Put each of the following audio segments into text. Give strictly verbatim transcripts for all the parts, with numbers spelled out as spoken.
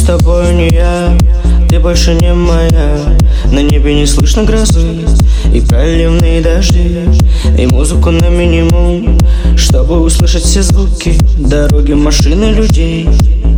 тобой не я, ты больше не моя. На небе не слышно грозы и проливные дожди, и музыку на минимум, чтобы услышать все звуки дороги, машины, людей.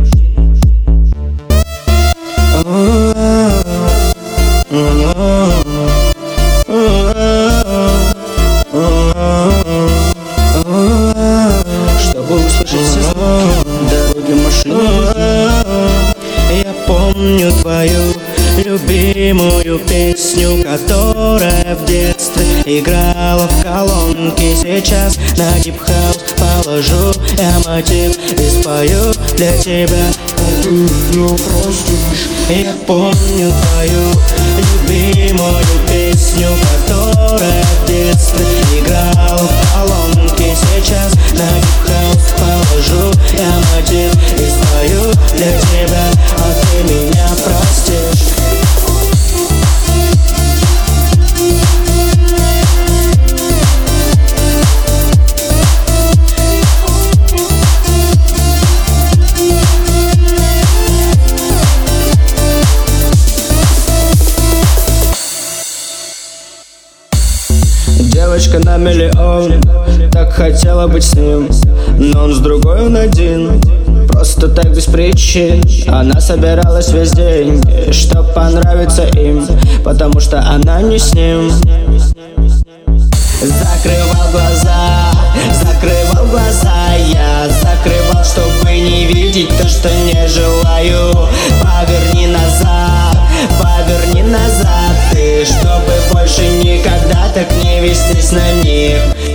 Чтобы услышать все звуки дороги, машины, людей. Я помню твою любимую песню, которая в детстве играла в колонке. Сейчас на дип-хаус положу я мотив и спою для тебя, а ты ее простишь. Я помню твою любимую песню, которая в детстве играла в колонке. Сейчас на дип-хаус положу я мотив и спою для тебя, а ты меня простишь. Девочка на миллион, так хотела быть с ним, но он с другой, он один. Просто так без причин она собиралась весь день, чтоб понравиться им, потому что она не с ним. Закрывал глаза, закрывал глаза, я закрывал, чтобы не видеть то, что не желаю. Поверни назад, поверни назад ты, чтобы больше никогда так не вестись на них.